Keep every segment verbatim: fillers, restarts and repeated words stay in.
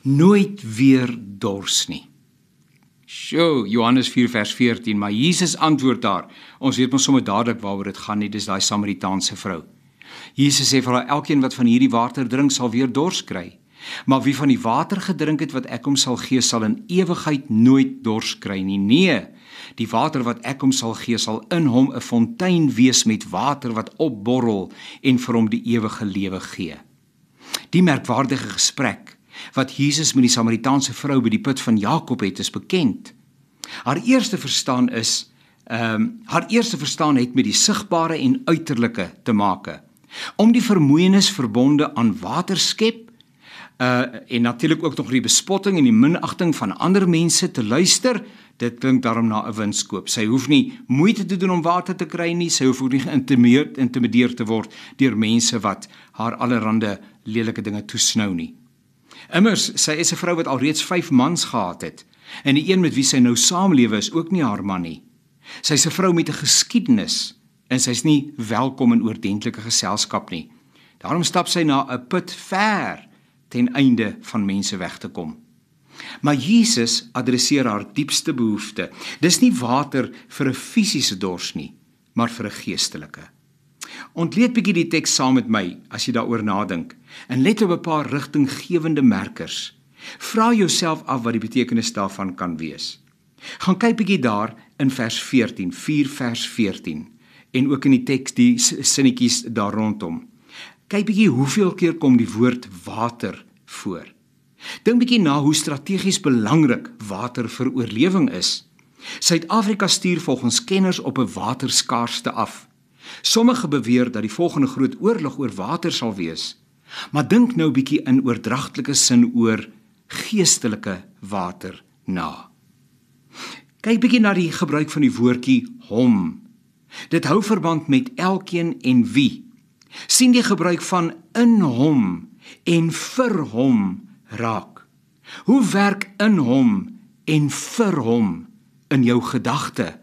nooit weer dors nie. Sjoe, Johannes vier vers veertien, maar Jesus antwoord daar, ons weet maar sommer dadelik waaroor dit gaan nie, dis daai Samaritaanse vrou. Jesus sê vir haar, elkeen wat van hierdie water drink sal weer dors kry, maar wie van die water gedrink het wat ek hom sal gee, sal in ewigheid nooit dors kry nie. Nee, die water wat ek hom sal gee, sal in hom 'n fontein wees met water wat opborrel en vir hom die ewige lewe gee. Die merkwaardige gesprek wat Jesus met die Samaritaanse vrou by die put van Jakob het, is bekend. Haar eerste verstaan is, um, haar eerste verstaan het met die sigbare en uiterlike te make. Om die vermoeienis verbonde aan water skep, uh, en natuurlik ook nog die bespotting en die minagting van ander mense te luister, dit klink daarom na 'n winskoop. Sy hoef nie moeite te doen om water te kry nie, sy hoef ook nie geïntimideer te word deur mense wat haar allerhande lelike dinge toesnou nie. Immers, sy is 'n vrou wat alreeds vyf mans gehad het, en die een met wie sy nou saamlewe is ook nie haar man nie. Sy is 'n vrou met 'n geskiedenis, en sy is nie welkom in oordentlike geselskap nie. Daarom stap sy na 'n put ver, ten einde van mense weg te kom. Maar Jesus adresseer haar diepste behoefte. Dis nie water vir 'n fisiese dors nie, maar vir 'n geestelike. Ontleed bietjie die teks saam met my, as jy daaroor nadink, en let op 'n paar rigtinggewende merkers. Vra jouself af wat die betekenis daarvan kan wees. Gaan kyk bietjie daar in vers veertien, vier vers veertien, en ook in die teks die sinnetjies daar rondom. Kyk bietjie hoeveel keer kom die woord water voor. Dink bietjie na hoe strategies belangrik water vir oorlewing is. Suid-Afrika stuur volgens kenners op 'n waterskaarste af. Sommige beweer dat die volgende groot oorlog oor water sal wees, maar dink nou bietjie in oordragtelike sin oor geestelike water na. Kyk bietjie na die gebruik van die woordjie hom. Dit hou verband met elkeen en wie. Sien die gebruik van in hom en vir hom raak. Hoe werk in hom en vir hom in jou gedagte?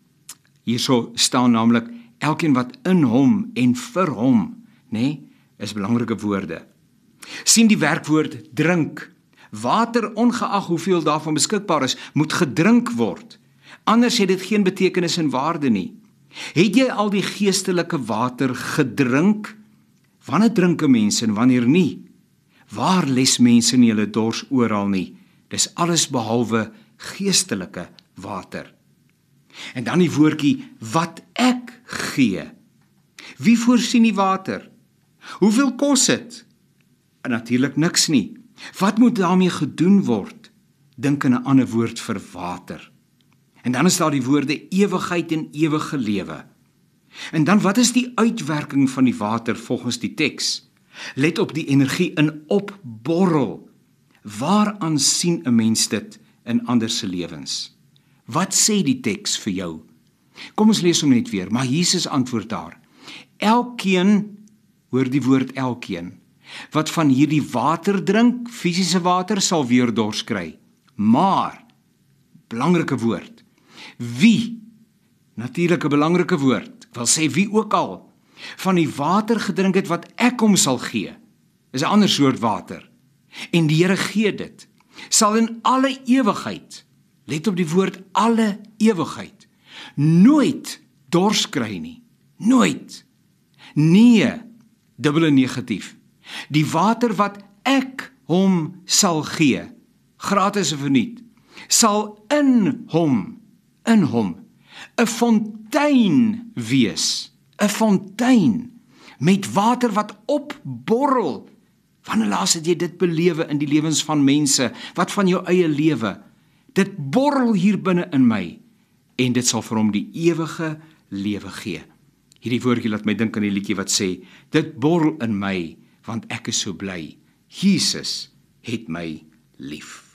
Hierso staan naamlik elkeen wat in hom en vir hom, nê, is belangrike woorde. Sien die werkwoord drink. Water, ongeag hoeveel daarvan beskikbaar is, moet gedrink word. Anders het dit geen betekenis en waarde nie. Het jy al die geestelike water gedrink? Wanneer drink 'n mens en wanneer nie? Waar les mense nie hulle dors oral nie? Dis alles behalwe geestelike water. En dan die woordjie wat ek gee. Wie voorsien die water? Hoeveel kos dit? Natuurlik niks nie. Wat moet daarmee gedoen word? Dink aan 'n ander woord vir water. En dan is daar die woorde ewigheid en ewige lewe. En dan wat is die uitwerking van die water volgens die teks? Let op die energie in opborrel. Waaraan sien 'n mens dit in ander se lewens? Wat sê die teks vir jou? Kom ons lees hom net weer, maar Jesus antwoord daar. Elkeen, hoor die woord elkeen, wat van hierdie water drink, fisiese water, sal weer dors kry. Maar, belangrike woord, wie, natuurlik 'n belangrike woord, wil sê wie ook al, van die water gedrink het wat ek hom sal gee, is 'n ander soort water, en die Here gee dit, sal in alle ewigheid, let op die woord alle ewigheid, nooit dors kry nie, nooit, nee, dubbele negatief, die water wat ek hom sal gee, gratis of verniet, sal in hom, in hom, 'n fontein wees, 'n fontein, met water wat opborrel. Wanneer laas het jy dit belewe in die lewens van mense, wat van jou eie lewe? Dit borrel hier binne in my, en dit sal vir hom die ewige lewe gee. Hierdie woordjie laat my dink aan die liedjie wat sê, dit borrel in my, want ek is so bly, Jesus het my lief.